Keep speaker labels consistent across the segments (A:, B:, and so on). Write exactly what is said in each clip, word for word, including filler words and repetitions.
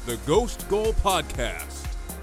A: the Ghost Goal Podcast.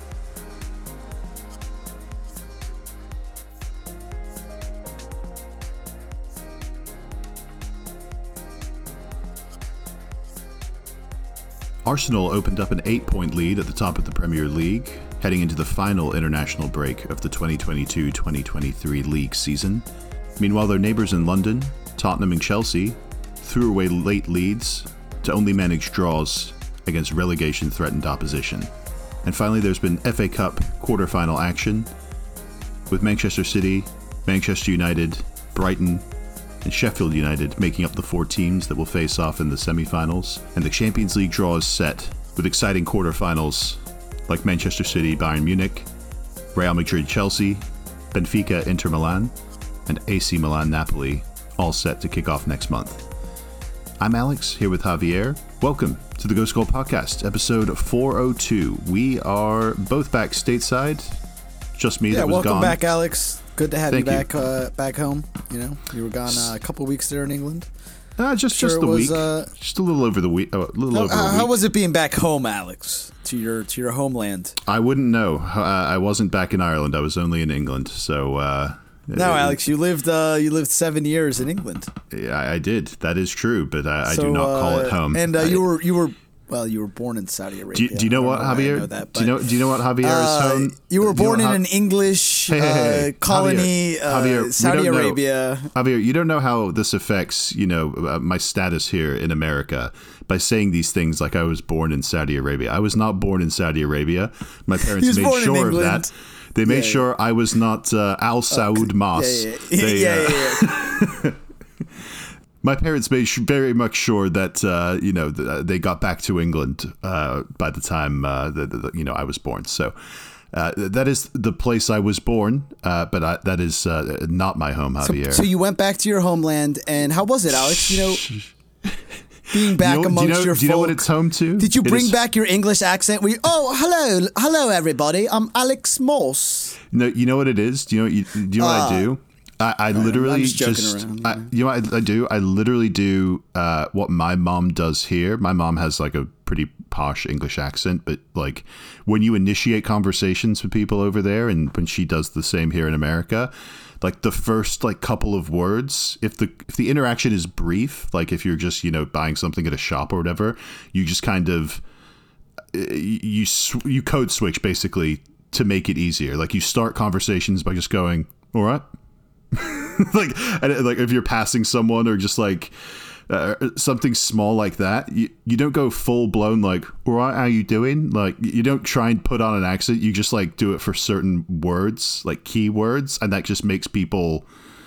B: Arsenal opened up an eight-point lead at the top of the Premier League, heading into the final international break of the twenty twenty-two twenty twenty-three league season. Meanwhile, their neighbours in London, Tottenham and Chelsea, threw away late leads to only manage draws against relegation-threatened opposition. And finally, there's been F A Cup quarter-final action, with Manchester City, Manchester United, Brighton, and Sheffield United making up the four teams that will face off in the semi-finals. And the Champions League draw is set, with exciting quarter-finals like Manchester City, Bayern Munich, Real Madrid, Chelsea, Benfica, Inter Milan, and A C Milan, Napoli, all set to kick off next month. I'm Alex, here with Javier. Welcome to the Ghost Goal Podcast, episode four oh two. We are both back stateside. Just me
C: yeah,
B: that was
C: welcome
B: gone.
C: back, Alex. Good to have
B: Thank
C: you
B: you.
C: back uh, back home. You know, you were gone uh, a couple weeks there in England.
B: Uh, just
C: Sure
B: just
C: it
B: the
C: was,
B: week.
C: uh,
B: just a little over the week. Uh, a little
C: How,
B: over
C: uh,
B: a week.
C: how was it being back home, Alex? To your to your homeland.
B: I wouldn't know. Uh, I wasn't back in Ireland. I was only in England. So uh,
C: No,
B: uh,
C: Alex, you lived uh, you lived seven years in England.
B: I, I did. That is true, but I,
C: So,
B: I do not call
C: uh,
B: it home.
C: And uh,
B: I-
C: you were you were well, you were born in Saudi Arabia.
B: do, you- do you know
C: I
B: what,
C: don't why I
B: Javier?
C: know that,
B: do you know?
C: but,
B: Do you know what Javier
C: uh,
B: is home?
C: You were
B: Do you
C: born
B: know
C: in
B: how-
C: an English
B: Hey, hey, hey,
C: uh, colony,
B: Javier,
C: uh,
B: Javier, we
C: Saudi
B: don't know.
C: Arabia.
B: Javier, you don't know how this affects, you know, uh, my status here in America by saying these things like I was born in Saudi Arabia. I was not born in Saudi Arabia. My parents
C: was
B: made
C: born in
B: sure of
C: England.
B: that. They made
C: Yeah, yeah.
B: sure I was not uh, Al Saud Mas.
C: Yeah, yeah,
B: They,
C: yeah,
B: uh,
C: yeah, yeah.
B: My parents made sh- very much sure that uh, you know th- they got back to England uh, by the time uh, the, the, you know I was born. So uh, that is the place I was born, uh, but I, that is uh, not my home, Javier.
C: So you went back to your homeland, and how was it, Alex? You know, being back
B: do you know,
C: amongst
B: do you know,
C: your
B: do you know what
C: folk.
B: it's home to?
C: Did you
B: It
C: bring
B: is-
C: back your English accent? Were you, oh, hello, hello, everybody. I'm Alex Moss.
B: No, you know what it is. Do you know? What you, do you know what I do? I, I literally
C: I'm just joking
B: just,
C: around,
B: I, you know what I, I do? I literally do uh, what my mom does here. My mom has like a pretty posh English accent, but like when you initiate conversations with people over there, and when she does the same here in America, like the first like couple of words, if the if the interaction is brief, like if you're just you know buying something at a shop or whatever, you just kind of you you, sw- you code switch basically to make it easier. Like you start conversations by just going, "All right." like and like if you're passing someone or just like uh, something small like that, you, you don't go full blown like, all right, how you doing? Like you don't try and put on an accent. You just like do it for certain words, like keywords, and that just makes people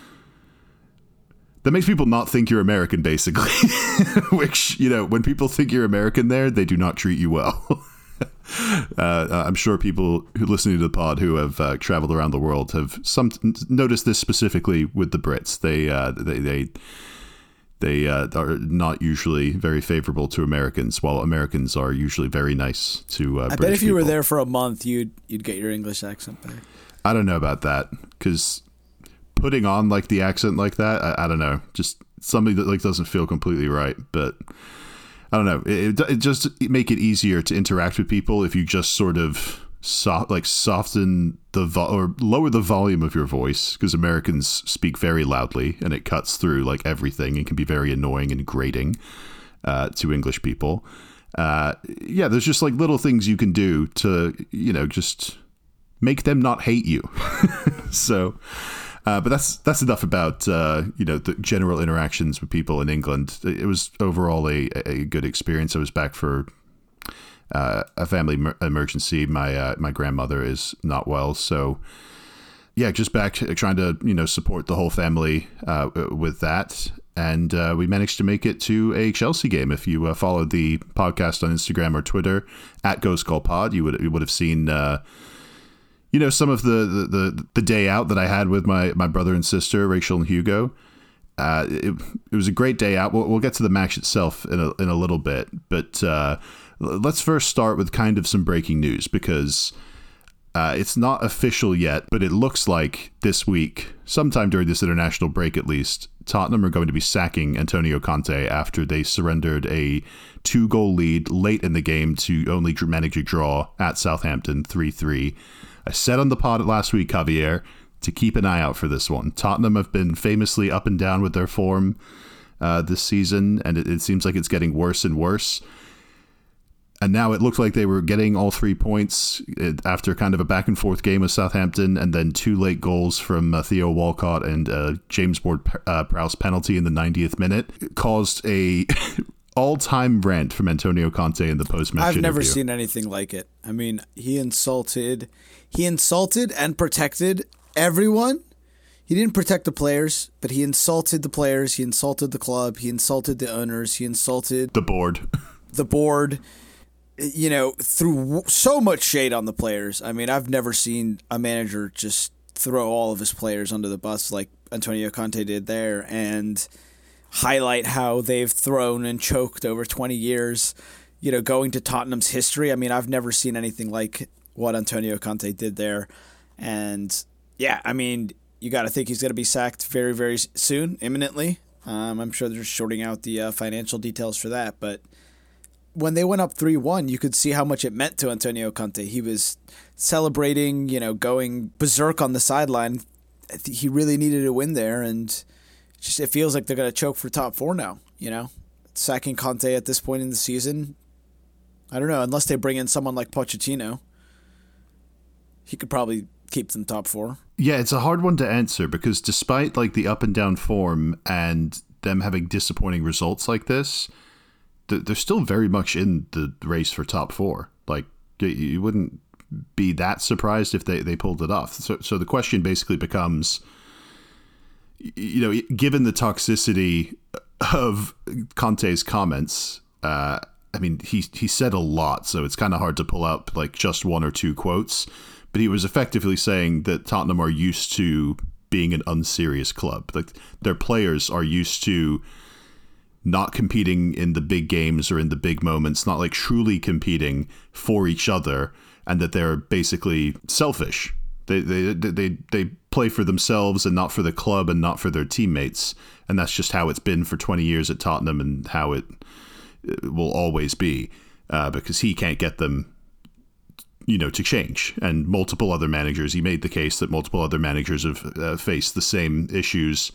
B: that makes people not think you're American, basically. Which, you know, when people think you're American there, they do not treat you well. Uh, I'm sure people who listening to the pod who have uh, traveled around the world have some noticed this specifically with the Brits. They uh, they they they uh, are not usually very favorable to Americans, while Americans are usually very nice to uh,
C: I
B: British
C: bet if you were
B: people.
C: there for a month, you'd you'd get your English accent back.
B: I don't know about that, because putting on like the accent like that, I, I don't know, just something that like doesn't feel completely right, but. I don't know. It, it just make it easier to interact with people if you just sort of soft, like soften the vo- or lower the volume of your voice, because Americans speak very loudly and it cuts through like everything and can be very annoying and grating uh, to English people. Uh, yeah, there's just like little things you can do to, you know, just make them not hate you. So. Uh, but that's that's enough about uh, you know the general interactions with people in England. It was overall a, a good experience. I was back for uh, a family mer- emergency. My uh, my grandmother is not well, so yeah, just back trying to you know support the whole family uh, with that. And uh, we managed to make it to a Chelsea game. If you uh, followed the podcast on Instagram or Twitter at Ghost Goal Pod, you would you would have seen. Uh, You know, some of the, the, the, the day out that I had with my, my brother and sister, Rachel and Hugo, uh, it, it was a great day out. We'll, we'll get to the match itself in a, in a little bit. But uh, let's first start with kind of some breaking news, because Uh, it's not official yet, but it looks like this week, sometime during this international break at least, Tottenham are going to be sacking Antonio Conte after they surrendered a two-goal lead late in the game to only manage a draw at Southampton three three. I said on the pod last week, Javier, to keep an eye out for this one. Tottenham have been famously up and down with their form uh, this season, and it, it seems like it's getting worse and worse. And now it looked like they were getting all three points after kind of a back and forth game with Southampton, and then two late goals from uh, Theo Walcott and uh, James Ward-Prowse penalty in the ninetieth minute. It caused a all-time rant from Antonio Conte in the post-match
D: I've
B: interview.
D: never seen anything like it. I mean, he insulted, he insulted and protected everyone. He didn't protect the players, but he insulted the players. He insulted the club. He insulted the owners. He insulted
B: the board.
D: The board. You know, threw so much shade on the players. I mean, I've never seen a manager just throw all of his players under the bus like Antonio Conte did there and highlight how they've thrown and choked over twenty years, you know, going to Tottenham's history. I mean, I've never seen anything like what Antonio Conte did there. And yeah, I mean, you got to think he's going to be sacked very, very soon, imminently. Um, I'm sure they're just sorting out the uh, financial details for that, but when they went up three one, you could see how much it meant to Antonio Conte. He was celebrating, you know, going berserk on the sideline. He really needed a win there, and just it feels like they're going to choke for top four now, you know? Sacking Conte at this point in the season, I don't know, unless they bring in someone like Pochettino. He could probably keep them top four.
B: Yeah, it's a hard one to answer because despite like the up and down form and them having disappointing results like this, they're still very much in the race for top four. Like, you wouldn't be that surprised if they, they pulled it off. So, so the question basically becomes, you know, given the toxicity of Conte's comments, uh, I mean, he he said a lot, so it's kind of hard to pull up like just one or two quotes. But he was effectively saying that Tottenham are used to being an unserious club. Like, their players are used to not competing in the big games or in the big moments, not like truly competing for each other, and that they're basically selfish. They they they they play for themselves and not for the club and not for their teammates, and that's just how it's been for twenty years at Tottenham and how it, it will always be, uh, because he can't get them, you know, to change. And multiple other managers, he made the case that multiple other managers have uh, faced the same issues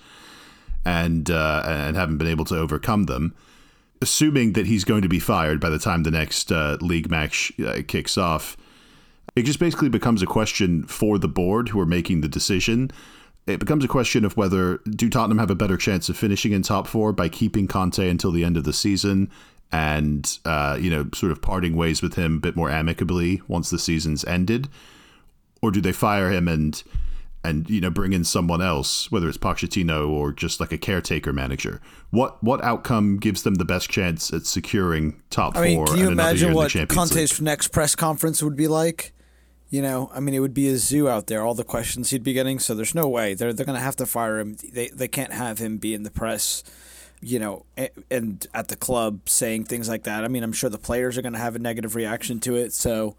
B: and uh, and haven't been able to overcome them. Assuming that he's going to be fired by the time the next uh, league match uh, kicks off, it just basically becomes a question for the board who are making the decision. It becomes a question of whether do Tottenham have a better chance of finishing in top four by keeping Conte until the end of the season and, uh, you know, sort of parting ways with him a bit more amicably once the season's ended? Or do they fire him and... and, you know, bring in someone else, whether it's Pochettino or just like a caretaker manager? What what outcome gives them the best chance at securing top
D: I mean,
B: four?
D: can you
B: and another year
D: imagine
B: in the
D: what
B: Champions
D: Conte's
B: League?
D: next press conference would be like? You know, I mean, it would be a zoo out there, all the questions he'd be getting. So there's no way. They're they're going to have to fire him. They they can't have him be in the press, you know, and at the club saying things like that. I mean, I'm sure the players are going to have a negative reaction to it. So,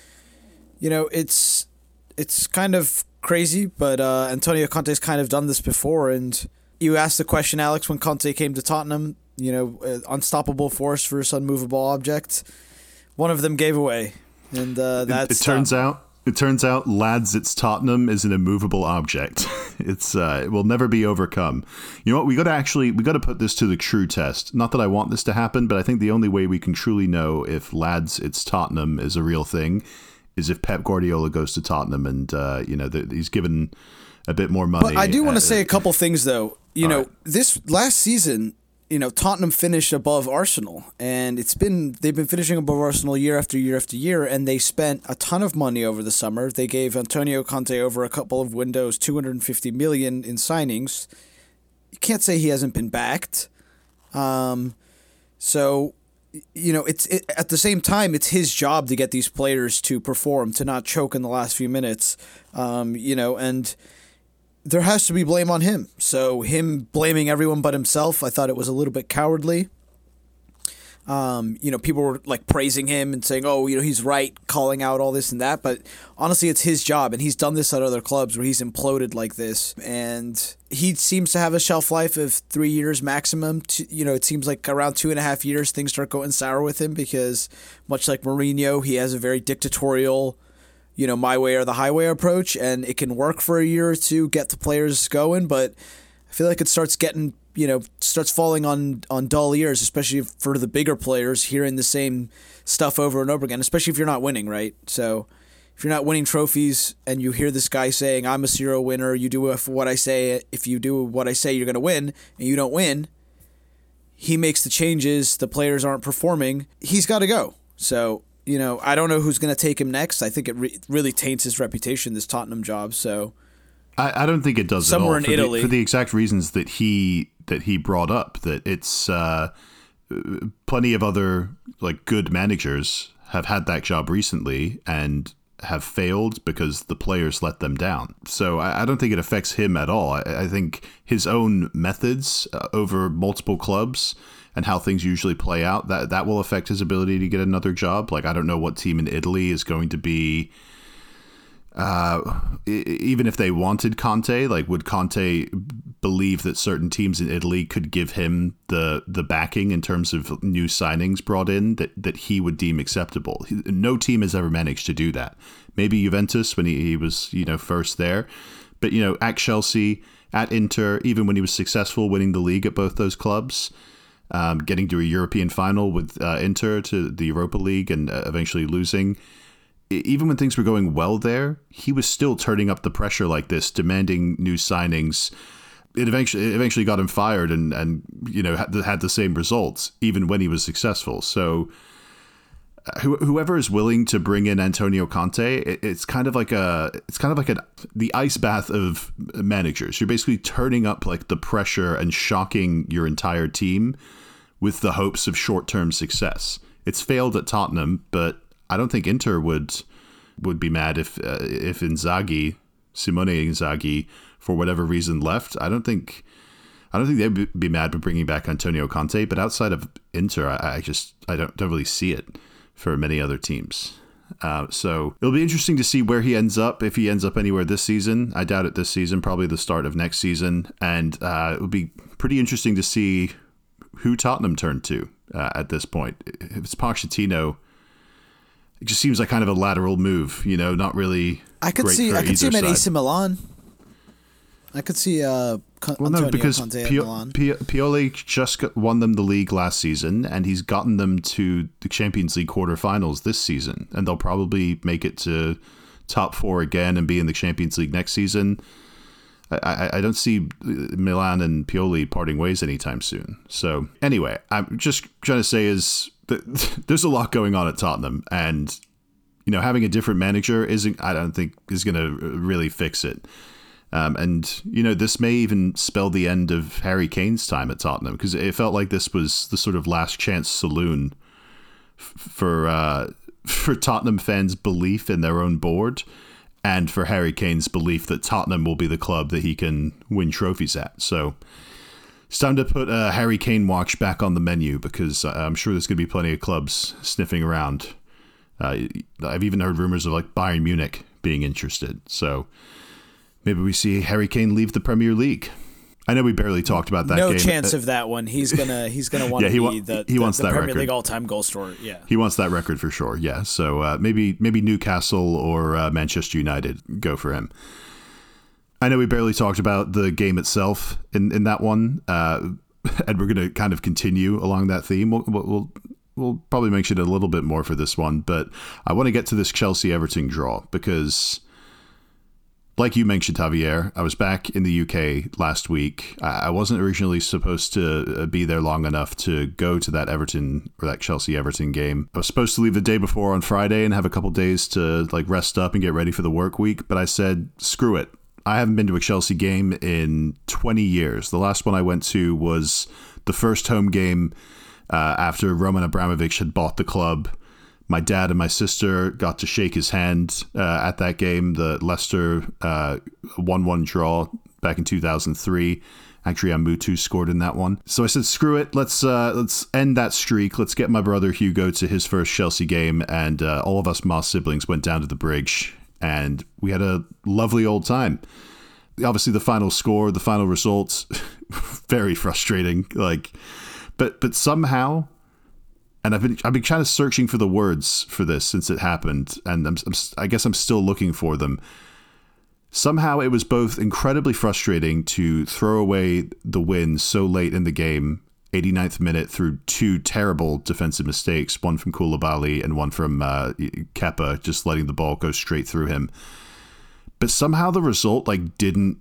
D: you know, it's it's kind of crazy, but uh, Antonio Conte's kind of done this before. And you asked the question, Alex, when Conte came to Tottenham, you know, uh, unstoppable force versus unmovable object. One of them gave away, and uh, that's
B: it, it turns out. It turns out, lads, it's Tottenham is an immovable object. It's uh, it will never be overcome. You know what? We got to actually we got to put this to the true test. Not that I want this to happen, but I think the only way we can truly know if lads, it's Tottenham is a real thing is if Pep Guardiola goes to Tottenham and, uh, you know, the, he's given a bit more money.
D: But I do want to
B: uh,
D: say a couple things, though. You know,
B: right.
D: this last season, you know, Tottenham finished above Arsenal, and it's been they've been finishing above Arsenal year after year after year, and they spent a ton of money over the summer. They gave Antonio Conte over a couple of windows two hundred fifty million dollars in signings. You can't say he hasn't been backed. Um, so, you know, it's it, at the same time, it's his job to get these players to perform, to not choke in the last few minutes. Um, you know, and there has to be blame on him. So him blaming everyone but himself, I thought it was a little bit cowardly. Um, you know, people were like praising him and saying, "Oh, you know, he's right," calling out all this and that. But honestly, it's his job, and he's done this at other clubs where he's imploded like this. And he seems to have a shelf life of three years maximum. To, you know, it seems like around two and a half years things start going sour with him because, much like Mourinho, he has a very dictatorial, you know, my way or the highway approach, and it can work for a year or two, get the players going, but I feel like it starts getting, you know, starts falling on, on dull ears, especially for the bigger players, hearing the same stuff over and over again, especially if you're not winning, right? So if you're not winning trophies and you hear this guy saying, I'm a serial winner, you do what I say, if you do what I say, you're going to win, and you don't win, he makes the changes, the players aren't performing, he's got to go. So, you know, I don't know who's going to take him next. I think it re- really taints his reputation, this Tottenham job, so...
B: I, I don't think it does
D: Somewhere
B: at all.
D: in
B: for
D: Italy.
B: The, for the exact reasons that he that he brought up, that it's uh, plenty of other like good managers have had that job recently and have failed because the players let them down. So I, I don't think it affects him at all. I, I think his own methods uh, over multiple clubs and how things usually play out, that that will affect his ability to get another job. Like, I don't know what team in Italy is going to be... Uh, even if they wanted Conte, like, would Conte believe that certain teams in Italy could give him the the backing in terms of new signings brought in that, that he would deem acceptable? No team has ever managed to do that. Maybe Juventus when he, he was, you know, first there, but, you know, at Chelsea, at Inter, even when he was successful winning the league at both those clubs, um, getting to a European final with uh, Inter to the Europa League and uh, eventually losing. Even when things were going well there, he was still turning up the pressure like this, demanding new signings. It eventually it eventually got him fired and, and you know, had the, had the same results, even when he was successful. So uh, wh- whoever is willing to bring in Antonio Conte, it, it's kind of like a it's kind of like a, the ice bath of managers. You're basically turning up like the pressure and shocking your entire team with the hopes of short-term success. It's failed at Tottenham, but I don't think Inter would would be mad if uh, if Inzaghi, Simone Inzaghi, for whatever reason left. I don't think I don't think they'd be mad for bringing back Antonio Conte. But outside of Inter, I, I just I don't don't really see it for many other teams. Uh, so it'll be interesting to see where he ends up, if he ends up anywhere this season. I doubt it this season, probably the start of next season. And uh, it would be pretty interesting to see who Tottenham turned to uh, at this point. If it's Pochettino, it just seems like kind of a lateral move, you know, not really.
D: I could
B: great
D: see
B: for
D: I could see him at
B: either
D: A C
B: side.
D: Milan. I could see uh, Con-
B: Well,
D: Antonio
B: no, because
D: Conte at
B: Pio-
D: Milan.
B: Pio- Pioli just got, won them the league last season, and he's gotten them to the Champions League quarterfinals this season, and they'll probably make it to top four again and be in the Champions League next season. I, I, I don't see Milan and Pioli parting ways anytime soon. So anyway, I'm just trying to say is that there's a lot going on at Tottenham, and you know, having a different manager isn't, I don't think, is going to really fix it. Um, and, you know, this may even spell the end of Harry Kane's time at Tottenham, because it felt like this was the sort of last chance saloon f- for uh, for Tottenham fans' belief in their own board, and for Harry Kane's belief that Tottenham will be the club that he can win trophies at. So it's time to put uh, Harry Kane watch back on the menu, because I'm sure there's going to be plenty of clubs sniffing around. Uh, I've even heard rumors of like Bayern Munich being interested. So maybe we see Harry Kane leave the Premier League. I know we barely talked about that
D: no
B: game.
D: chance of that one. He's gonna he's gonna want
B: Yeah,
D: to
B: he
D: be
B: wa-
D: the,
B: he
D: the,
B: wants
D: the
B: that
D: Premier
B: record.
D: League all time goal scorer. Yeah.
B: He wants that record for sure. Yeah. So uh, maybe maybe Newcastle or uh, Manchester United go for him. I know we barely talked about the game itself in, in that one, uh, and we're going to kind of continue along that theme. We'll, we'll we'll probably mention it a little bit more for this one, but I want to get to this Chelsea-Everton draw because, like you mentioned, Javier, I was back in the U K last week. I wasn't originally supposed to be there long enough to go to that Everton or that Chelsea-Everton game. I was supposed to leave the day before on Friday and have a couple days to like rest up and get ready for the work week, but I said, screw it. I haven't been to a Chelsea game in twenty years. The last one I went to was the first home game uh, after Roman Abramovich had bought the club. My dad and my sister got to shake his hand uh, at that game, the Leicester uh, one one draw back in two thousand three. Adrian Mutu scored in that one. So I said, screw it. Let's uh, let's end that streak. Let's get my brother Hugo to his first Chelsea game. And uh, all of us Moss siblings went down to the bridge and we had a lovely old time. Obviously, the final score, the final results, very frustrating. Like, but but somehow, and I've been I've been kind of searching for the words for this since it happened, and I'm, I'm I guess I'm still looking for them. Somehow, it was both incredibly frustrating to throw away the win so late in the game, eighty-ninth minute, through two terrible defensive mistakes, one from Koulibaly and one from uh, Kepa, just letting the ball go straight through him. But somehow the result like didn't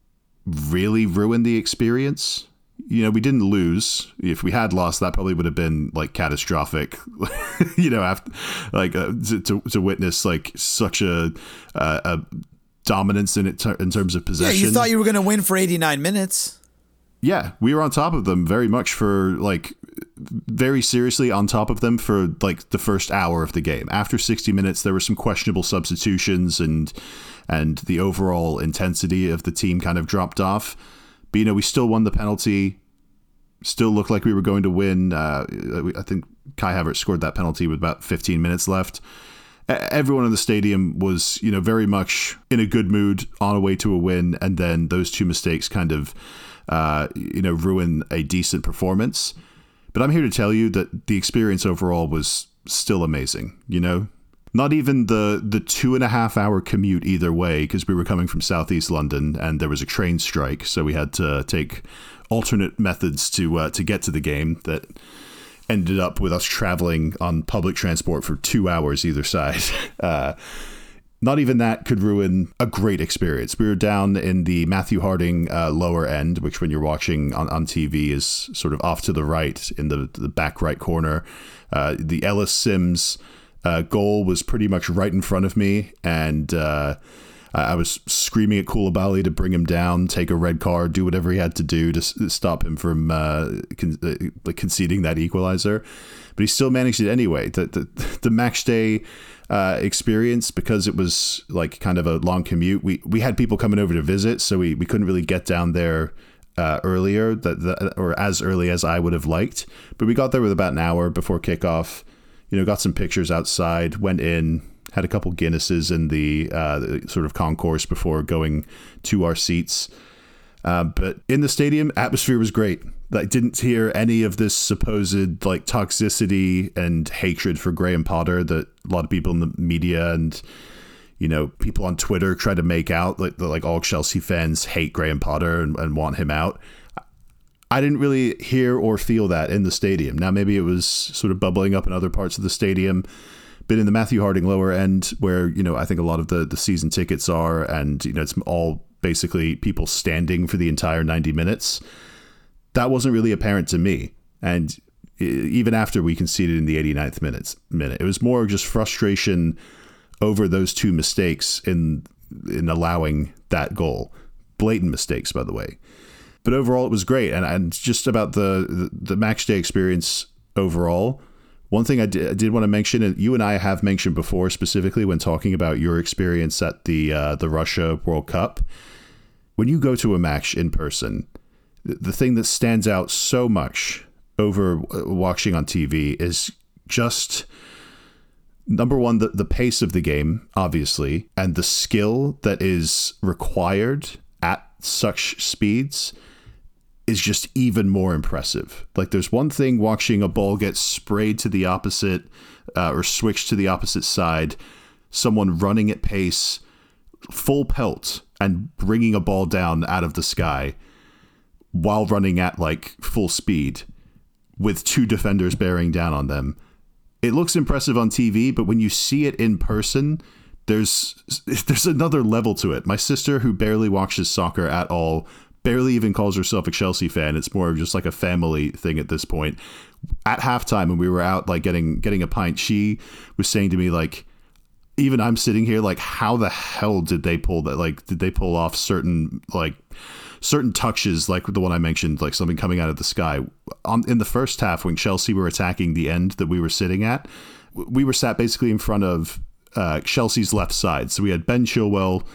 B: really ruin the experience. You know, we didn't lose. If we had lost, that probably would have been like catastrophic. you know, after like uh, to to witness like such a uh, a dominance in it ter- in terms of possession.
D: Yeah, you thought you were going to win for eighty-nine minutes.
B: Yeah, we were on top of them very much for like very seriously on top of them for like the first hour of the game. After sixty minutes, there were some questionable substitutions and and the overall intensity of the team kind of dropped off. But, you know, we still won the penalty, still looked like we were going to win. Uh, I think Kai Havertz scored that penalty with about fifteen minutes left. Everyone in the stadium was, you know, very much in a good mood, on a way to a win. And then those two mistakes kind of, uh, you know, ruin a decent performance. But I'm here to tell you that the experience overall was still amazing, you know? Not even the, the two and a half hour commute either way, because we were coming from Southeast London and there was a train strike. So we had to take alternate methods to uh, to get to the game that ended up with us traveling on public transport for two hours either side. Uh, not even that could ruin a great experience. We were down in the Matthew Harding uh, lower end, which when you're watching on, on T V is sort of off to the right in the, the back right corner. Uh, the Ellis Sims Uh, goal was pretty much right in front of me, and uh, I was screaming at Koulibaly to bring him down, take a red card, do whatever he had to do to s- stop him from uh, con- uh, conceding that equalizer. But he still managed it anyway. The the, the match day uh, experience, because it was like kind of a long commute, we, we had people coming over to visit, so we, we couldn't really get down there uh, earlier, that, that or as early as I would have liked. But we got there with about an hour before kickoff. You know, got some pictures outside, went in, had a couple Guinnesses in the, uh, the sort of concourse before going to our seats. Uh, but in the stadium, atmosphere was great. I didn't hear any of this supposed like toxicity and hatred for Graham Potter that a lot of people in the media and, you know, people on Twitter try to make out like like all Chelsea fans hate Graham Potter and, and want him out. I didn't really hear or feel that in the stadium. Now, maybe it was sort of bubbling up in other parts of the stadium, but in the Matthew Harding lower end, where, you know, I think a lot of the, the season tickets are, and, you know, it's all basically people standing for the entire ninety minutes, that wasn't really apparent to me. And even after we conceded in the eighty-ninth minutes, minute, it was more just frustration over those two mistakes in in allowing that goal. Blatant mistakes, by the way. But overall, it was great. And, and just about the, the, the match day experience overall, one thing I did, I did want to mention, and you and I have mentioned before, specifically when talking about your experience at the uh, the Russia World Cup, when you go to a match in person, the, the thing that stands out so much over watching on T V is just, number one, the, the pace of the game, obviously, and the skill that is required at such speeds is just even more impressive. Like, there's one thing watching a ball get sprayed to the opposite uh, or switched to the opposite side, someone running at pace, full pelt, and bringing a ball down out of the sky while running at like full speed with two defenders bearing down on them. It looks impressive on T V, but when you see it in person, there's there's another level to it. My sister, who barely watches soccer at all, barely even calls herself a Chelsea fan. It's more of just like a family thing at this point. At halftime, when we were out like getting getting a pint, she was saying to me, like, even I'm sitting here like, how the hell did they pull that? Like, did they pull off certain like certain touches, like the one I mentioned, like something coming out of the sky? On, in the first half, when Chelsea were attacking the end that we were sitting at, we were sat basically in front of uh, Chelsea's left side. So we had Ben Chilwell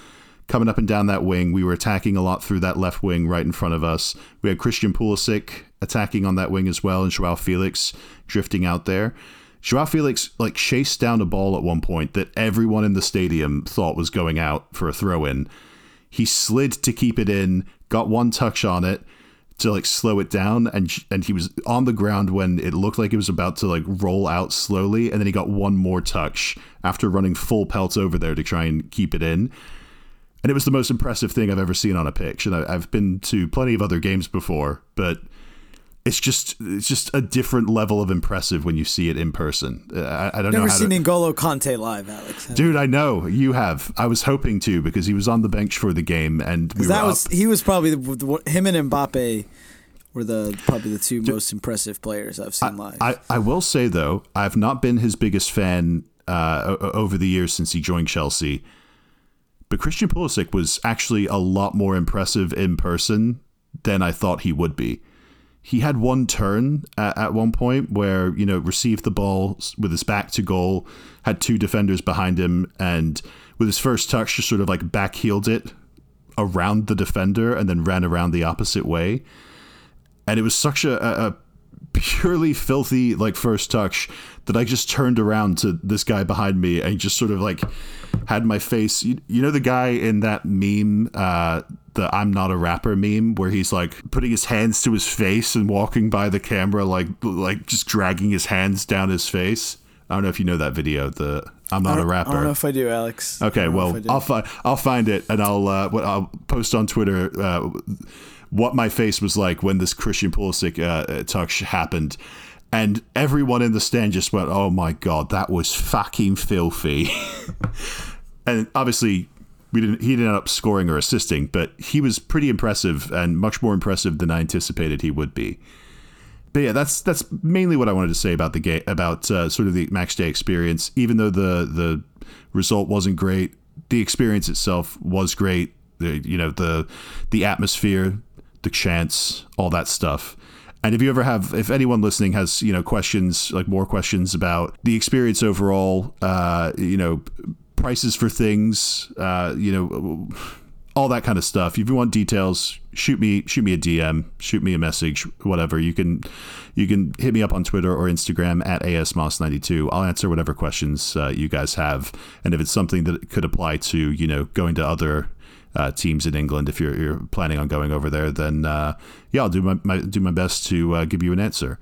B: coming up and down that wing. We were attacking a lot through that left wing right in front of us. We had Christian Pulisic attacking on that wing as well, and Joao Felix drifting out there. Joao Felix like chased down a ball at one point that everyone in the stadium thought was going out for a throw-in. He slid to keep it in, got one touch on it to like slow it down, and and he was on the ground when it looked like it was about to like roll out slowly, and then he got one more touch after running full pelt over there to try and keep it in. And it was the most impressive thing I've ever seen on a pitch. And I, I've been to plenty of other games before, but it's just it's just a different level of impressive when you see it in person. I, I don't
D: Never
B: know. How
D: seen
B: to,
D: N'Golo Kante live, Alex.
B: Dude, I know you have. I was hoping to because he was on the bench for the game, and we
D: that
B: were
D: was
B: up.
D: he was probably the, the, him and Mbappe were the probably the two Dude, most impressive players I've seen
B: I,
D: live.
B: I, I will say though, I've not been his biggest fan uh, over the years since he joined Chelsea. But Christian Pulisic was actually a lot more impressive in person than I thought he would be. He had one turn at, at one point where, you know, received the ball with his back to goal, had two defenders behind him, and with his first touch just sort of like backheeled it around the defender and then ran around the opposite way. And it was such a, a purely filthy like first touch that I just turned around to this guy behind me and just sort of like had my face, you, you know the guy in that meme, uh the I'm not a rapper meme, where he's like putting his hands to his face and walking by the camera like like just dragging his hands down his face. I don't know if you know that video, the I'm not a rapper.
D: I don't know if I do, Alex.
B: Okay, well I'll find I'll find it and I'll uh I'll post on Twitter uh what my face was like when this Christian Pulisic uh, touch happened. And everyone in the stand just went, oh my God, that was fucking filthy. And obviously, we didn't. he didn't end up scoring or assisting, but he was pretty impressive and much more impressive than I anticipated he would be. But yeah, that's that's mainly what I wanted to say about the game, about uh, sort of the match day experience. Even though the the result wasn't great, the experience itself was great. The, you know, the the atmosphere, the chants, all that stuff. And if you ever have, if anyone listening has, you know, questions, like more questions about the experience overall, uh, you know, prices for things, uh, you know, all that kind of stuff. If you want details, shoot me, shoot me a D M, shoot me a message, whatever. You can, you can hit me up on Twitter or Instagram at A S Moss ninety-two. I'll answer whatever questions uh, you guys have. And if it's something that could apply to, you know, going to other Uh, teams in England, if you're, you're planning on going over there, then uh, yeah, I'll do my, my do my best to uh, give you an answer.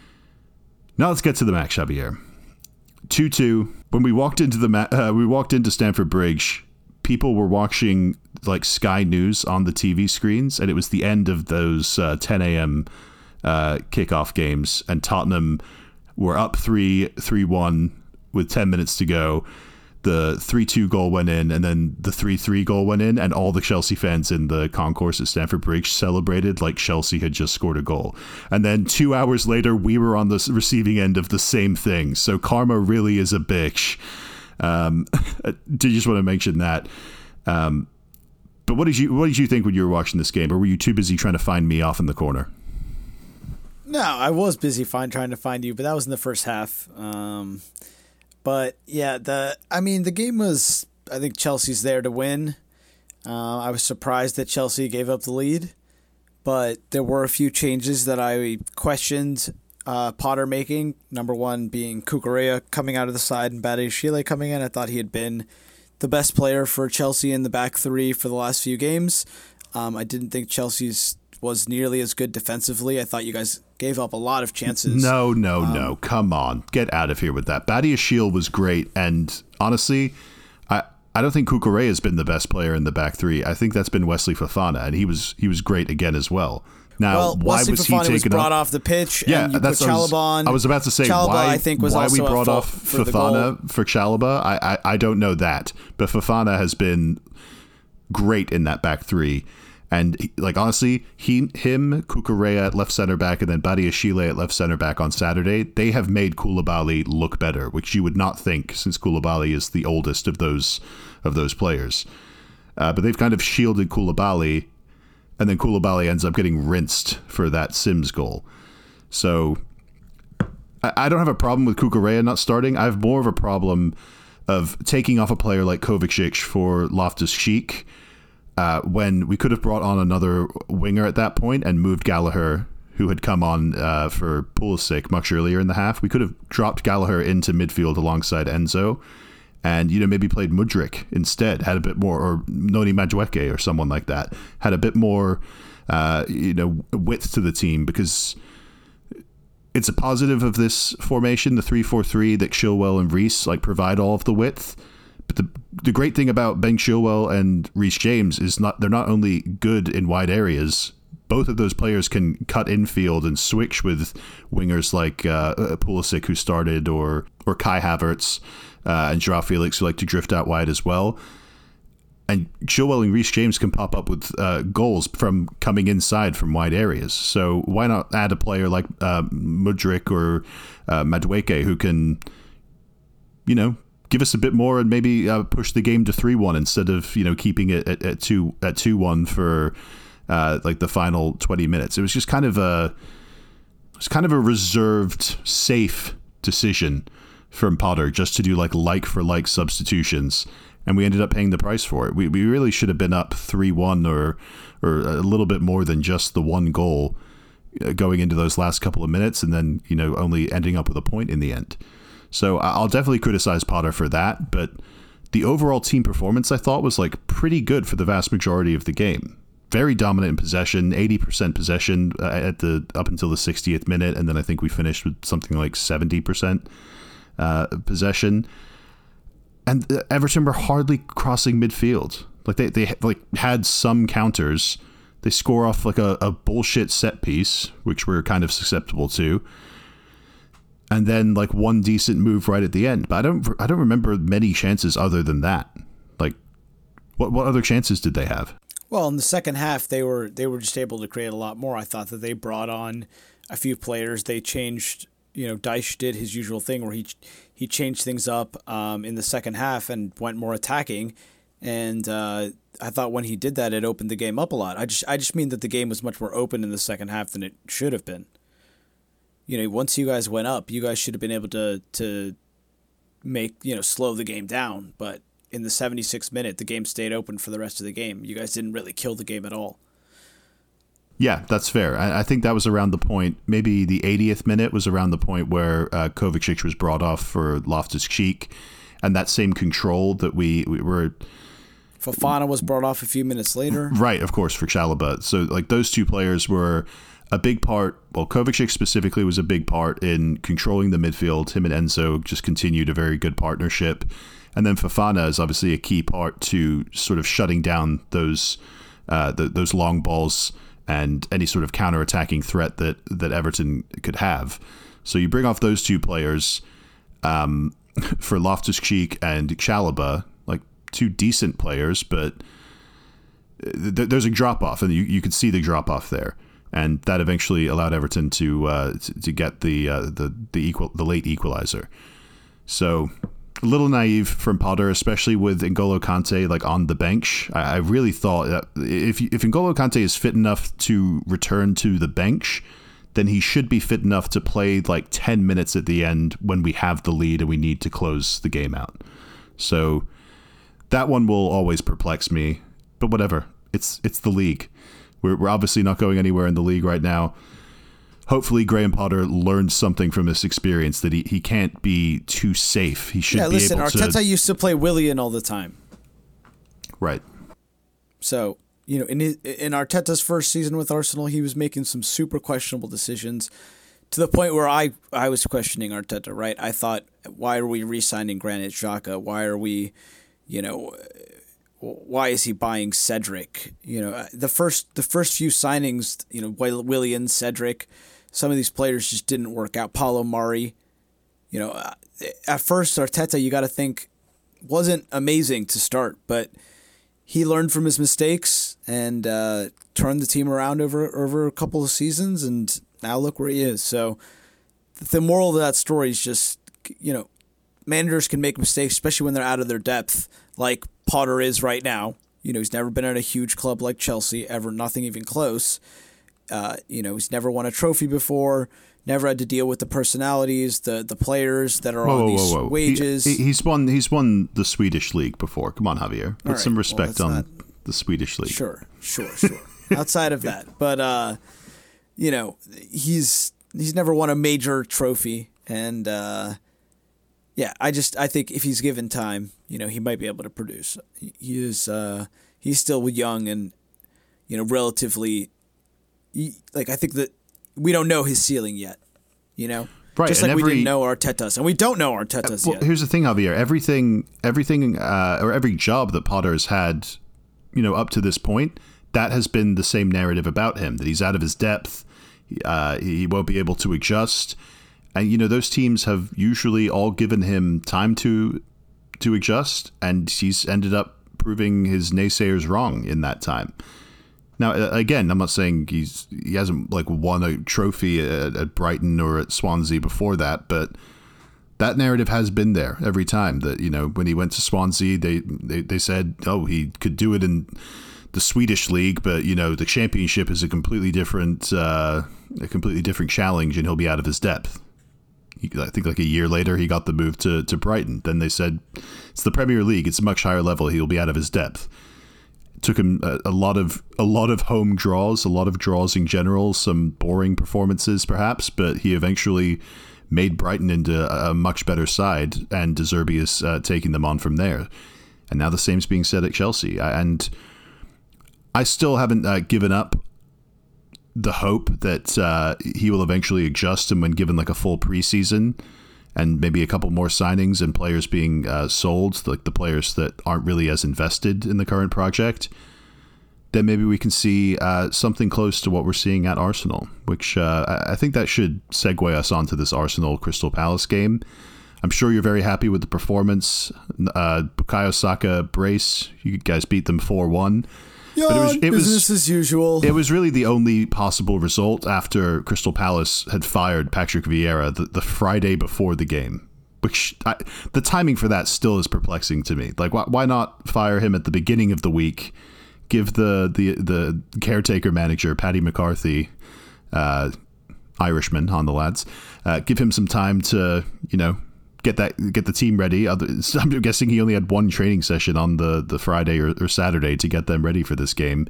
B: Now let's get to the match, Javier. two two. When we walked into the ma- uh, we walked into Stamford Bridge, people were watching like Sky News on the T V screens, and it was the end of those uh, ten a.m. Uh, kickoff games, and Tottenham were up three three one with ten minutes to go. The three two goal went in, and then the three three goal went in, and all the Chelsea fans in the concourse at Stamford Bridge celebrated like Chelsea had just scored a goal. And then two hours later, we were on the receiving end of the same thing. So karma really is a bitch. Um, did just want to mention that. Um, but what did you what did you think when you were watching this game, or were you too busy trying to find me off in the corner?
D: No, I was busy find, trying to find you, but that was in the first half. Um, But yeah, the I mean the game was, I think Chelsea's there to win. Uh, I was surprised that Chelsea gave up the lead, but there were a few changes that I questioned uh, Potter making. Number one being Cucurella coming out of the side and Badiashile coming in. I thought he had been the best player for Chelsea in the back three for the last few games. Um, I didn't think Chelsea's was nearly as good defensively. I thought you guys gave up a lot of chances.
B: No, no,
D: um,
B: no. Come on. Get out of here with that. Badiashile was great. And honestly, I, I don't think Cucurella has been the best player in the back three. I think that's been Wesley Fofana, and he was he was great again as well. Now,
D: well,
B: why
D: Wesley
B: was
D: Fofana
B: he taken
D: was brought
B: off?
D: off the pitch,
B: Yeah,
D: and you
B: that's
D: put
B: what I was,
D: Chalobah on.
B: I was about to say
D: Chalobah,
B: why,
D: I think, was
B: why
D: also
B: we brought
D: at
B: off
D: fault for
B: Fofana for Chalobah. I, I I don't know that, but Fofana has been great in that back three. And like honestly, he, him, Cucurella at left center back, and then Badiashile at left center back on Saturday, they have made Koulibaly look better, which you would not think, since Koulibaly is the oldest of those of those players. Uh, but they've kind of shielded Koulibaly, and then Koulibaly ends up getting rinsed for that Sims goal. So I, I don't have a problem with Cucurella not starting. I have more of a problem of taking off a player like Kovacic for Loftus-Cheek, uh, when we could have brought on another winger at that point and moved Gallagher, who had come on uh, for Pulisic much earlier in the half. We could have dropped Gallagher into midfield alongside Enzo and, you know, maybe played Mudryk instead, had a bit more, or Noni Madueke or someone like that, had a bit more, uh, you know, width to the team, because it's a positive of this formation, the three four three, that Chilwell and Reece like provide all of the width. But the the great thing about Ben Chilwell and Reece James is not they're not only good in wide areas, both of those players can cut infield and switch with wingers like uh, Pulisic, who started, or or Kai Havertz uh, and Joao Felix, who like to drift out wide as well. And Chilwell and Reece James can pop up with uh, goals from coming inside from wide areas. So why not add a player like uh, Mudryk or uh, Madueke, who can, you know, give us a bit more and maybe uh, push the game to three one instead of, you know, keeping it at, at two at two one for uh, like the final twenty minutes. It was just kind of a it was kind of a reserved, safe decision from Potter just to do like like for like substitutions, and we ended up paying the price for it. We we really should have been up three one or or a little bit more than just the one goal going into those last couple of minutes, and then, you know, only ending up with a point in the end. So I'll definitely criticize Potter for that, but the overall team performance, I thought, was like pretty good for the vast majority of the game. Very dominant in possession, eighty percent possession uh, at the up until the sixtieth minute, and then I think we finished with something like seventy percent uh, possession. And uh, Everton were hardly crossing midfield. Like they they like had some counters. They score off like a, a bullshit set piece, which we're kind of susceptible to. And then like one decent move right at the end. But I don't I don't remember many chances other than that. Like what what other chances did they have?
D: Well, in the second half they were they were just able to create a lot more. I thought that they brought on a few players. They changed, you know, Dyche did his usual thing where he he changed things up um, in the second half and went more attacking. And uh, I thought when he did that, it opened the game up a lot. I just I just mean that the game was much more open in the second half than it should have been. You know, once you guys went up, you guys should have been able to to make, you know, slow the game down. But in the seventy-sixth minute, the game stayed open for the rest of the game. You guys didn't really kill the game at all.
B: Yeah, that's fair. I, I think that was around the point, maybe the eightieth minute was around the point where uh, Kovacic was brought off for Loftus-Cheek, and that same control that we, we were...
D: Fofana was brought off a few minutes later.
B: Right, of course, for Chalobah. So, like, those two players were a big part. Well, Kovacic specifically was a big part in controlling the midfield. Him and Enzo just continued a very good partnership. And then Fofana is obviously a key part to sort of shutting down those uh, the, those long balls and any sort of counter-attacking threat that, that Everton could have. So you bring off those two players um, for Loftus-Cheek and Chalobah, like two decent players, but th- there's a drop-off, and you, you could see the drop-off there. And that eventually allowed Everton to uh, to, to get the uh, the the equal the late equalizer. So a little naive from Potter, especially with N'Golo Kante like on the bench. I, I really thought that if if N'Golo Kante is fit enough to return to the bench, then he should be fit enough to play like ten minutes at the end when we have the lead and we need to close the game out. So that one will always perplex me, but whatever. It's it's the league. We're, we're obviously not going anywhere in the league right now. Hopefully Graham Potter learned something from this experience, that he, he can't be too safe. He should
D: yeah,
B: be
D: listen,
B: able
D: Arteta
B: to...
D: used to play Willian all the time.
B: Right.
D: So, you know, in his, in Arteta's first season with Arsenal, he was making some super questionable decisions to the point where I, I was questioning Arteta, right? I thought, why are we re-signing Granit Xhaka? Why are we, you know... Why is he buying Cedric? You know, the first the first few signings, you know, Willian, Cedric, some of these players just didn't work out. Paulo Mari, you know, at first Arteta, you got to think, wasn't amazing to start, but he learned from his mistakes and uh, turned the team around over over a couple of seasons, and now look where he is. So the moral of that story is just, you know, managers can make mistakes, especially when they're out of their depth, like Potter is right now. You know, he's never been at a huge club like Chelsea, ever, nothing even close. Uh, you know, he's never won a trophy before, never had to deal with the personalities, the the players that are
B: whoa,
D: on
B: whoa,
D: these
B: whoa, whoa.
D: wages.
B: He, he's won he's won the Swedish league before. Come on, Javier. Put
D: right,
B: some
D: well,
B: respect
D: let's
B: on
D: not,
B: the Swedish league.
D: Sure, sure, sure. Outside of that, but uh, you know, he's he's never won a major trophy, and uh, yeah, I just I think if he's given time, you know, he might be able to produce. He is uh, he's still young and you know relatively he, like I think that we don't know his ceiling yet. You know.
B: Right,
D: just like
B: every,
D: we didn't know Arteta's, and we don't know Arteta's
B: well,
D: yet.
B: Here's the thing, Javier. Everything, everything, uh, or every job that Potter has had, you know, up to this point, that has been the same narrative about him. That he's out of his depth. Uh, he won't be able to adjust, and you know, those teams have usually all given him time to to adjust, and he's ended up proving his naysayers wrong in that time. Now, again, I'm not saying he's he hasn't like won a trophy at, at Brighton or at Swansea before that, but that narrative has been there every time. That you know when he went to Swansea, they they, they said, oh, he could do it in the Swedish league, but you know the Championship is a completely different uh, a completely different challenge, and he'll be out of his depth. He, I think like a year later, he got the move to to Brighton. Then they said it's the Premier League; it's a much higher level. He'll be out of his depth. Took him a, a lot of a lot of home draws, a lot of draws in general, some boring performances perhaps, but he eventually made Brighton into a much better side, and De Zerbi is uh, taking them on from there. And now the same's being said at Chelsea, and I still haven't uh, given up the hope that uh, he will eventually adjust, and when given like a full preseason and maybe a couple more signings and players being uh, sold, like the players that aren't really as invested in the current project, then maybe we can see uh, something close to what we're seeing at Arsenal, which uh, I think that should segue us onto this Arsenal Crystal Palace game. I'm sure you're very happy with the performance. Uh, Bukayo Saka brace, you guys beat them four one.
D: Yeah,
B: but it was, it
D: business
B: was,
D: as usual.
B: It was really the only possible result after Crystal Palace had fired Patrick Vieira the, the Friday before the game, which I, the timing for that still is perplexing to me. Like, why, why not fire him at the beginning of the week? Give the the, the caretaker manager, Paddy McCarthy, uh, Irishman on the lads, uh, give him some time to, you know, get that get the team ready. I'm guessing he only had one training session on the, the Friday or, or Saturday to get them ready for this game.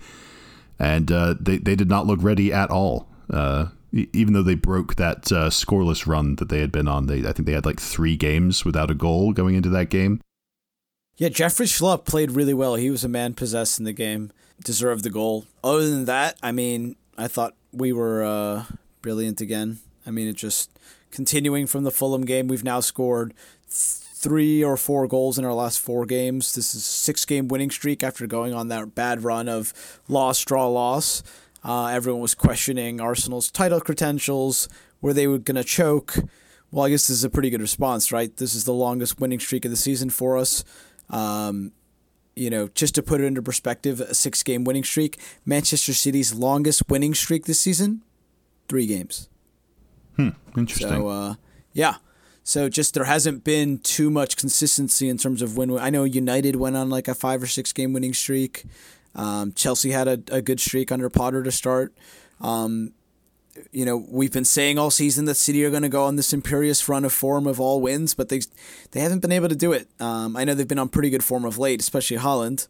B: And uh, they, they did not look ready at all. Uh, even though they broke that uh, scoreless run that they had been on. They I think they had like three games without a goal going into that game.
D: Yeah, Jeffrey Schlupp played really well. He was a man possessed in the game. Deserved the goal. Other than that, I mean, I thought we were uh, brilliant again. I mean, it just... Continuing from the Fulham game, we've now scored th- three or four goals in our last four games. This is a six-game winning streak after going on that bad run of loss, draw, loss. Uh, everyone was questioning Arsenal's title credentials. Were they going to choke? Well, I guess this is a pretty good response, right? This is the longest winning streak of the season for us. Um, you know, just to put it into perspective, a six-game winning streak. Manchester City's longest winning streak this season, three games.
B: Hmm, interesting.
D: So, uh, yeah. So just there hasn't been too much consistency in terms of when I know United went on like a five or six game winning streak. Um, Chelsea had a, a good streak under Potter to start. Um, you know, we've been saying all season that City are going to go on this imperious run of form of all wins, but they they haven't been able to do it. Um, I know they've been on pretty good form of late, especially Haaland.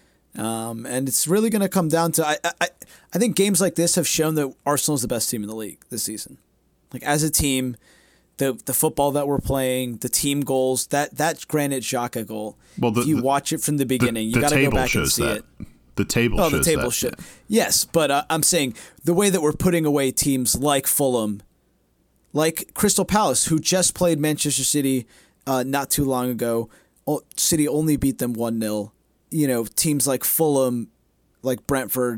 D: Um, and it's really going to come down to I, I I think games like this have shown that Arsenal's the best team in the league this season. Like, as a team, the the football that we're playing, the team goals, that, that Granit Xhaka goal,
B: well, the,
D: if you
B: the,
D: watch it from the beginning,
B: the,
D: you got to go back
B: shows
D: and see
B: that.
D: it.
B: The table
D: oh,
B: shows
D: the table
B: that.
D: shows. Yes, but uh, I'm saying the way that we're putting away teams like Fulham, like Crystal Palace, who just played Manchester City uh, not too long ago. City only beat them one nil. You know, teams like Fulham, like Brentford,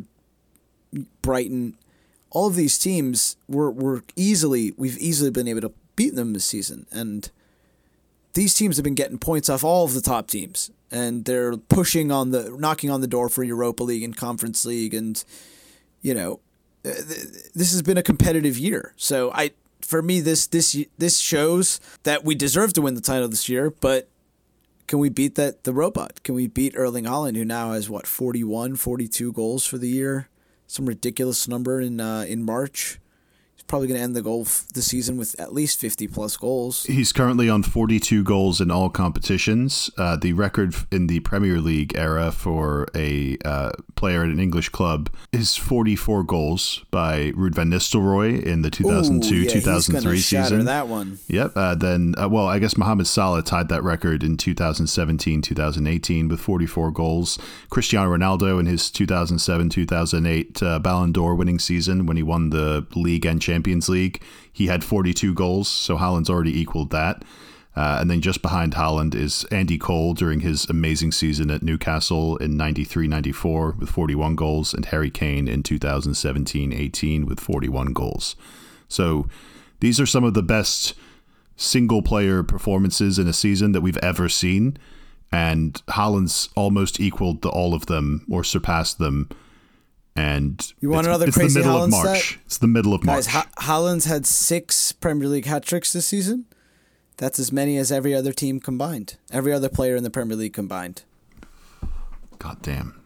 D: Brighton, all of these teams were were easily we've easily been able to beat them this season, and these teams have been getting points off all of the top teams, and they're pushing on the knocking on the door for Europa League and Conference League, and you know this has been a competitive year. So I for me this this this shows that we deserve to win the title this year, but can we beat that the robot? Can we beat Erling Haaland, who now has what forty-one, forty-two goals for the year? Some ridiculous number in uh, in March. probably going to end the goal f- the season with at least fifty plus goals.
B: He's currently on forty-two goals in all competitions. Uh, the record in the Premier League era for a uh, player at an English club is forty-four goals by Ruud van Nistelrooy in the two thousand two two thousand three season.
D: That one.
B: Yep. Uh, then, uh, well, I guess Mohamed Salah tied that record in two thousand seventeen two thousand eighteen with forty-four goals. Cristiano Ronaldo in his two thousand seven two thousand eight uh, Ballon d'Or winning season when he won the league and Champions League, he had forty-two goals, so Haaland's already equaled that. Uh, and then just behind Haaland is Andy Cole during his amazing season at Newcastle in ninety-three ninety-four with forty-one goals, and Harry Kane in two thousand seventeen eighteen with forty-one goals. So these are some of the best single-player performances in a season that we've ever seen, and Haaland's almost equaled the, all of them or surpassed them. And
D: you want
B: it's,
D: another
B: it's
D: crazy
B: the middle
D: Haaland
B: of March.
D: stat?
B: It's the middle of
D: Guys,
B: March.
D: ha- Haaland's had six Premier League hat tricks this season. That's as many as every other team combined. Every other player in the Premier League combined.
B: God damn.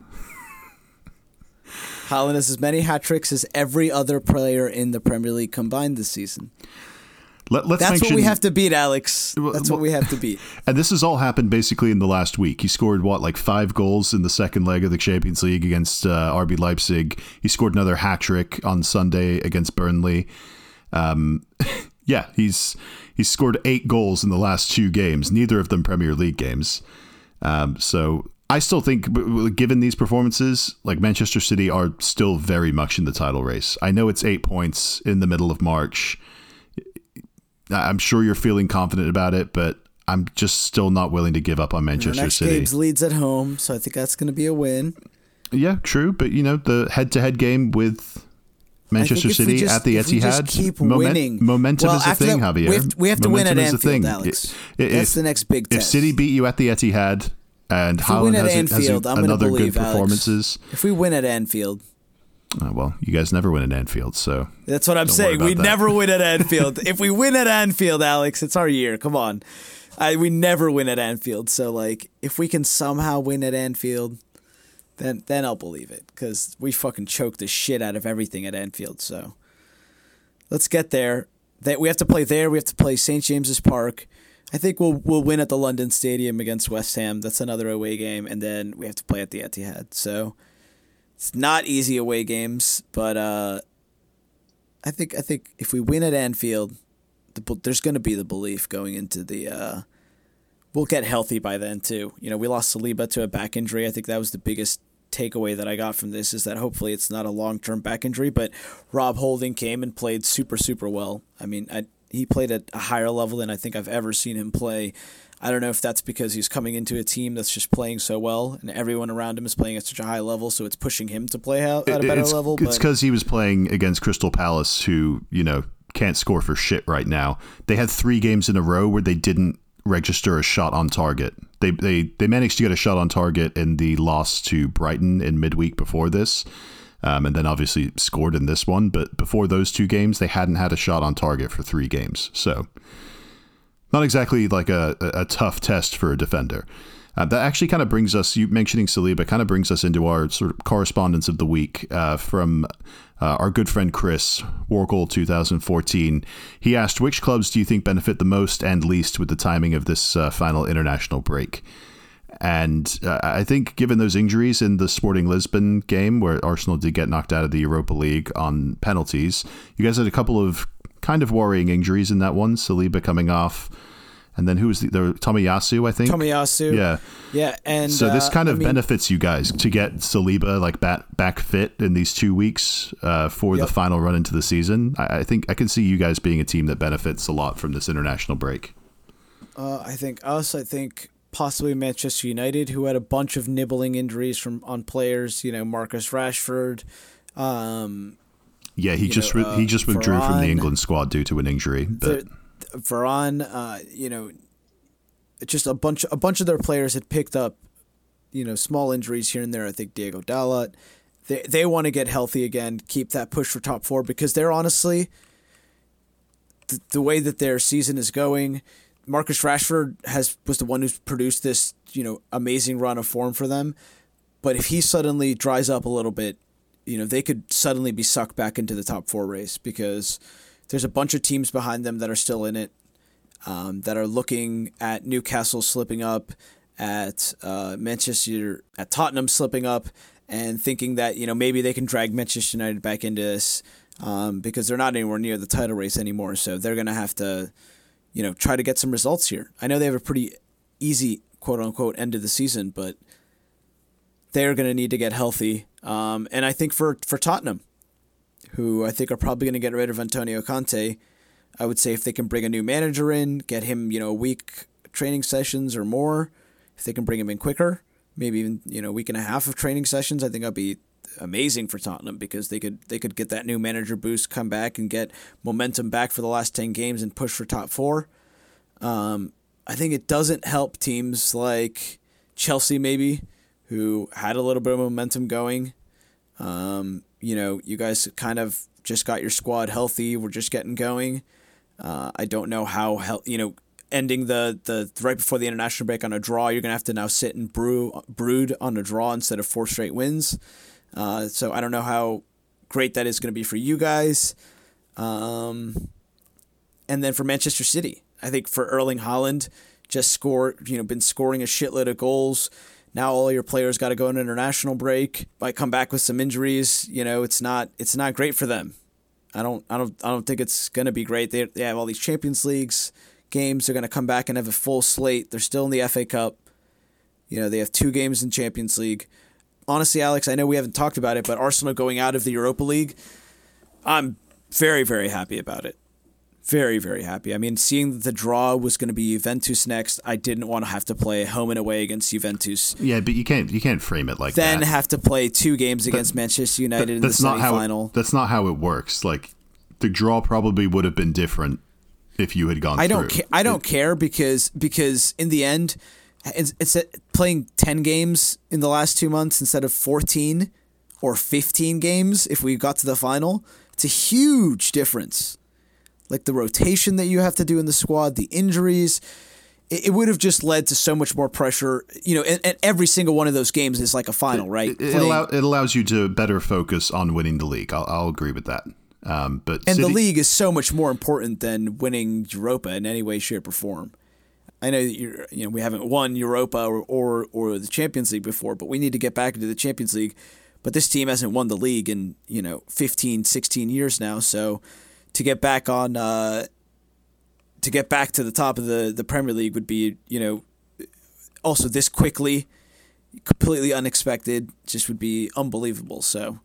D: Haaland has as many hat tricks as every other player in the Premier League combined this season.
B: Let, let's
D: That's
B: mention,
D: what we have to beat, Alex. That's what we have to beat.
B: And this has all happened basically in the last week. He scored, what, like five goals in the second leg of the Champions League against uh, R B Leipzig. He scored another hat-trick on Sunday against Burnley. Um, yeah, he's he's scored eight goals in the last two games, neither of them Premier League games. Um, so I still think, given these performances, like Manchester City are still very much in the title race. I know it's eight points in the middle of March. I'm sure you're feeling confident about it, but I'm just still not willing to give up on Manchester
D: next
B: City.
D: Next game's Leeds at home, so I think that's going to be a win.
B: Yeah, true. But, you know, the head-to-head game with Manchester City
D: just,
B: at the
D: if we
B: Etihad,
D: just keep
B: moment,
D: winning.
B: momentum
D: well,
B: is a thing,
D: that,
B: Javier.
D: We have, we have to
B: momentum
D: win at
B: is a
D: Anfield,
B: thing.
D: Alex.
B: If,
D: that's the next big test.
B: If City beat you at the Etihad and Haaland has,
D: Anfield,
B: has another
D: believe,
B: good performances.
D: Alex. If we win at Anfield.
B: Uh, well, you guys never win at Anfield, so
D: that's what I'm saying. We that. never win at Anfield. If we win at Anfield, Alex, it's our year. Come on, I, we never win at Anfield. So, like, if we can somehow win at Anfield, then then I'll believe it, because we fucking choked the shit out of everything at Anfield. So, let's get there. That we have to play there. We have to play Saint James's Park. I think we'll we'll win at the London Stadium against West Ham. That's another away game, and then we have to play at the Etihad. So. It's not easy away games, but uh, I think I think if we win at Anfield, the, there's going to be the belief going into the. Uh, we'll get healthy by then too. You know, we lost Saliba to a back injury. I think that was the biggest takeaway that I got from this, is that hopefully it's not a long-term back injury. But Rob Holding came and played super super well. I mean, I, he played at a higher level than I think I've ever seen him play. I don't know if that's because he's coming into a team that's just playing so well, and everyone around him is playing at such a high level, so it's pushing him to play at a better
B: it's,
D: level.
B: It's because he was playing against Crystal Palace, who, you know, can't score for shit right now. They had three games in a row where they didn't register a shot on target. They they they managed to get a shot on target in the loss to Brighton in midweek before this, um, and then obviously scored in this one. But before those two games, they hadn't had a shot on target for three games. So. Not exactly like a, a tough test for a defender. Uh, that actually kind of brings us, you mentioning Saliba, kind of brings us into our sort of correspondence of the week uh, from uh, our good friend Chris, Wargle two thousand fourteen. He asked, which clubs do you think benefit the most and least with the timing of this uh, final international break? And uh, I think given those injuries in the Sporting Lisbon game, where Arsenal did get knocked out of the Europa League on penalties, you guys had a couple of kind of worrying injuries in that one. Saliba coming off, and then who was the, the Tomiyasu, I think.
D: Tomiyasu,
B: yeah,
D: yeah, and
B: so this kind
D: uh,
B: of
D: I mean,
B: benefits you guys to get Saliba like back back fit in these two weeks uh, for yep. the final run into the season. I, I think I can see you guys being a team that benefits a lot from this international break.
D: Uh, I think us. I think possibly Manchester United, who had a bunch of nibbling injuries from on players. You know, Marcus Rashford. Um,
B: Yeah, he just know, uh, he just withdrew Varane, from the England squad due to an injury. But
D: Varane, uh, you know, just a bunch a bunch of their players had picked up, you know, small injuries here and there. I think Diego Dalot, they they want to get healthy again, keep that push for top four, because they're honestly the, the way that their season is going. Marcus Rashford has was the one who's produced this, you know, amazing run of form for them. But if he suddenly dries up a little bit, you know, they could suddenly be sucked back into the top four race, because, there's a bunch of teams behind them that are still in it, um, that are looking at Newcastle slipping up, at uh, Manchester, at Tottenham slipping up, and thinking that, you know, maybe they can drag Manchester United back into this um, because they're not anywhere near the title race anymore. So they're going to have to, you know, try to get some results here. I know they have a pretty easy, quote unquote, end of the season, but they're going to need to get healthy. Um, and I think for, for Tottenham, who I think are probably going to get rid of Antonio Conte, I would say if they can bring a new manager in, get him, you know, a week training sessions or more, if they can bring him in quicker, maybe even, you know, a week and a half of training sessions, I think that'd be amazing for Tottenham, because they could they could get that new manager boost, come back and get momentum back for the last ten games and push for top four. Um, I think it doesn't help teams like Chelsea, maybe, who had a little bit of momentum going. Um, you know, you guys kind of just got your squad healthy. We're just getting going. Uh, I don't know how, hel- you know, ending the, the right before the international break on a draw, you're going to have to now sit and brew, brood on a draw instead of four straight wins. Uh, so I don't know how great that is going to be for you guys. Um, and then for Manchester City, I think for Erling Haaland, just score, you know, been scoring a shitload of goals. Now all your players got to go on an international break, might come back with some injuries. You know, it's not it's not great for them. I don't I don't I don't think it's going to be great. They they have all these Champions Leagues games. They're going to come back and have a full slate. They're still in the F A Cup. You know, they have two games in Champions League. Honestly, Alex, I know we haven't talked about it, but Arsenal going out of the Europa League, I'm very, very happy about it. Very, very happy. I mean, seeing that the draw was going to be Juventus next, I didn't want to have to play home and away against Juventus.
B: Yeah, but you can't you can't frame it like
D: then
B: that.
D: Then have to play two games against that, Manchester United that, in the semifinal.
B: That's not how it works. Like, the draw probably would have been different if you had gone
D: I
B: through.
D: Don't ca- I don't it, care because because in the end, it's, it's playing ten games in the last two months instead of fourteen or fifteen games if we got to the final. It's a huge difference. Like the rotation that you have to do in the squad, the injuries, it, it would have just led to so much more pressure. You know, and, and every single one of those games is like a final, right?
B: It, it, allow, it allows you to better focus on winning the league. I'll, I'll agree with that. Um, but
D: and
B: City,
D: the league is so much more important than winning Europa in any way, shape, or form. I know that you're, you know we haven't won Europa or, or or the Champions League before, but we need to get back into the Champions League. But this team hasn't won the league in you know fifteen, sixteen years now, so. To get back on, uh, to get back to the top of the, the Premier League would be, you know, also this quickly, completely unexpected, just would be unbelievable. So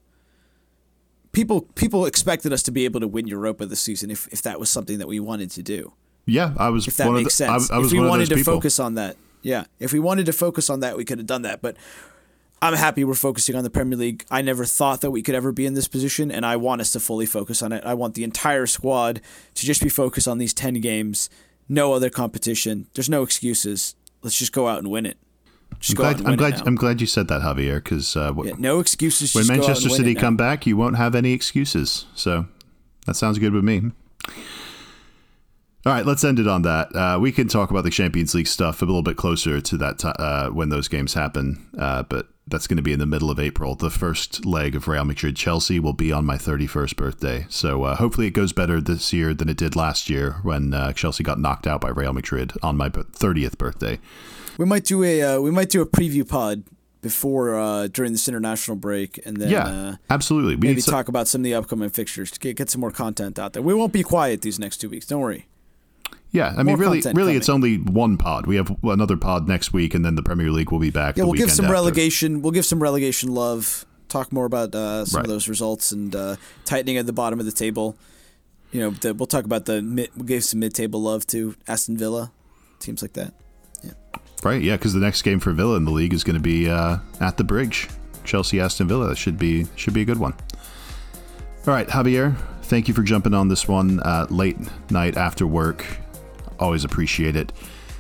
D: people people expected us to be able to win Europa this season if, if that was something that we wanted to do.
B: Yeah, I was.
D: If that
B: one
D: makes
B: of the,
D: sense.
B: I, I was
D: if we
B: one
D: wanted
B: of those
D: to
B: people.
D: focus on that, yeah. If we wanted to focus on that, we could have done that. But I'm happy we're focusing on the Premier League. I never thought that we could ever be in this position, and I want us to fully focus on it. I want the entire squad to just be focused on these ten games, no other competition. There's no excuses. Let's just go out and win it. Just
B: I'm
D: go
B: glad,
D: out and
B: I'm
D: win
B: glad,
D: it now.
B: I'm glad you said that, Javier, because uh,
D: yeah, no excuses.
B: When
D: just
B: Manchester
D: go out and
B: City
D: win it
B: come
D: now.
B: back, you won't have any excuses. So that sounds good with me. All right, let's end it on that. Uh, we can talk about the Champions League stuff a little bit closer to that t- uh, when those games happen, uh, but that's going to be in the middle of April. The first leg of Real Madrid-Chelsea will be on my thirty-first birthday, so uh, hopefully it goes better this year than it did last year when uh, Chelsea got knocked out by Real Madrid on my thirtieth birthday.
D: We might do a uh, we might do a preview pod before uh, during this international break, and then
B: yeah,
D: uh,
B: absolutely. We
D: maybe
B: need to
D: talk about some of the upcoming fixtures to get, get some more content out there. We won't be quiet these next two weeks. Don't worry.
B: Yeah, I mean,
D: More
B: really,
D: content
B: really,
D: coming.
B: it's only one pod. We have another pod next week, and then the Premier League will be back.
D: Yeah,
B: the
D: we'll give
B: weekend
D: some
B: after.
D: relegation. We'll give some relegation love. Talk more about uh, some
B: Right.
D: of those results and uh, tightening at the bottom of the table. You know, the, we'll talk about the mid, we'll give some mid-table love to Aston Villa, teams like that. Yeah,
B: Right, yeah, because the next game for Villa in the league is going to be uh, at the Bridge, Chelsea Aston Villa. That should be should be a good one. All right, Javier, thank you for jumping on this one uh, late night after work. Always appreciate it.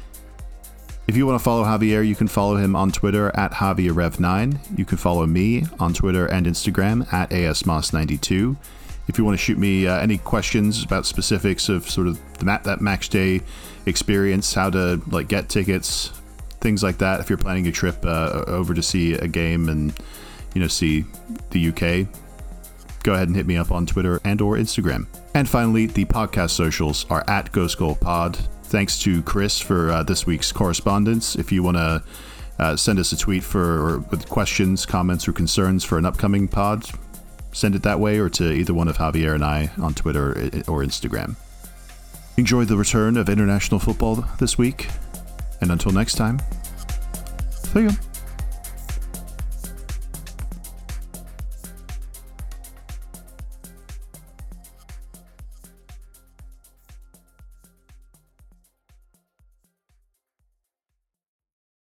B: If you want to follow Javier, you can follow him on Twitter at Javier Rev nine. You can follow me on Twitter and Instagram at A S Moss ninety-two. If you want to shoot me uh, any questions about specifics of sort of the, that match day experience, how to like get tickets, things like that. If you're planning a trip uh, over to see a game and you know see the U K, go ahead and hit me up on Twitter and or Instagram. And finally, the podcast socials are at Ghost Goal Pod. Thanks to Chris for uh, this week's correspondence. If you want to uh, send us a tweet for or with questions, comments, or concerns for an upcoming pod, send it that way or to either one of Javier and I on Twitter or Instagram. Enjoy the return of international football this week. And until next time, see ya.